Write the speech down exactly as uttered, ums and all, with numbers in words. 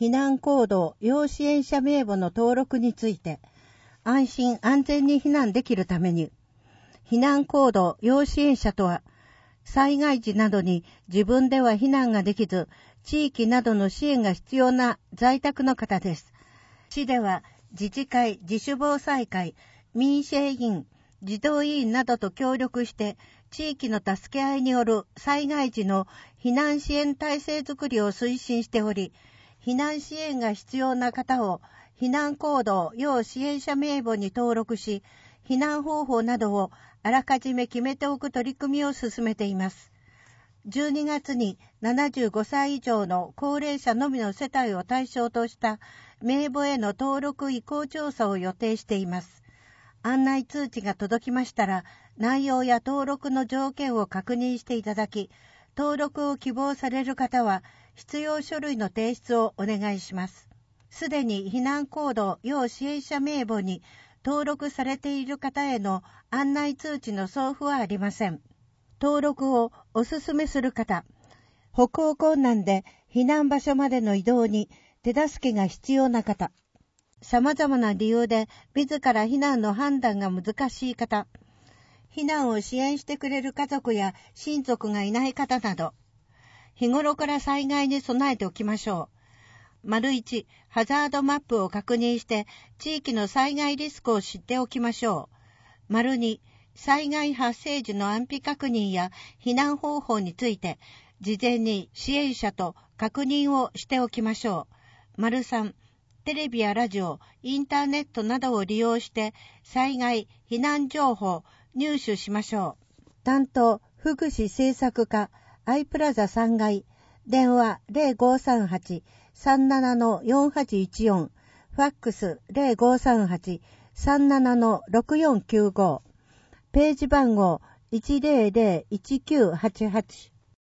避難行動要支援者名簿の登録について、安心安全に避難できるために、避難行動要支援者とは、災害時などに自分では避難ができず、地域などの支援が必要な在宅の方です。市では自治会、自主防災会、民生委員、児童委員などと協力して、地域の助け合いによる災害時の避難支援体制づくりを推進しており、避難支援が必要な方を避難行動要支援者名簿に登録し、避難方法などをあらかじめ決めておく取り組みを進めています。じゅうにがつにななじゅうごさい以上の高齢者のみの世帯を対象とした名簿への登録意向調査を予定しています。案内通知が届きましたら、内容や登録の条件を確認していただき、登録を希望される方は必要書類の提出をお願いします。すでに避難行動要支援者名簿に登録されている方への案内通知の送付はありません。登録をお勧めする方、歩行困難で避難場所までの移動に手助けが必要な方、様々な理由で自ら避難の判断が難しい方、避難を支援してくれる家族や親族がいない方など、日頃から災害に備えておきましょう。丸いち、ハザードマップを確認して地域の災害リスクを知っておきましょう。丸に、災害発生時の安否確認や避難方法について事前に支援者と確認をしておきましょう。丸さん、テレビやラジオ、インターネットなどを利用して災害、避難情報入手しましょう。担当、福祉政策課、アイプラザさんがい、電話 ゼロごさんはち さんなな よんはちいちよん、ファックス ゼロごさんはち さんなな ろくよんきゅうご、ページ番号 いちゼロゼロ いちきゅうはちはち。